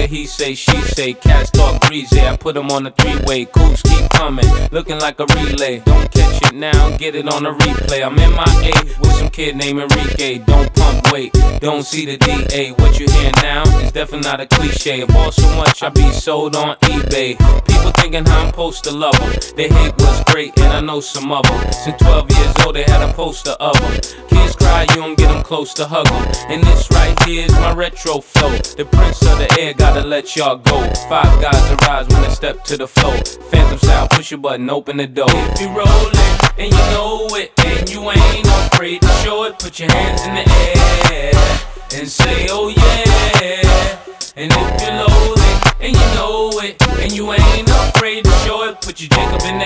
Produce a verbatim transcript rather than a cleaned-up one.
he say, she say, cats talk breezy. I put him on a three-way, coops keep coming, looking like a relay. Don't catch it now, get it on a replay. I'm in my A with some kid named Enrique. Don't pump weight, don't see the D A. What you hear now is definitely not a cliche. I bought so much, I be sold on eBay. People thinking how I'm supposed to love them. They hate what's great, and I know some of them. Since twelve years old, they had a poster of them. Kids cry, you don't get them close to hug them. And this right here is my retro flow. The prince of the air, gotta let y'all go. Five guys arise when they step to the floor. Phantom style, push your button, open the door. If you rollin', and you know it, and you ain't afraid to show it, put your hands in the air and say, oh yeah. And if you're loaded, and you know it, and you ain't afraid to show it, put your Jacob in the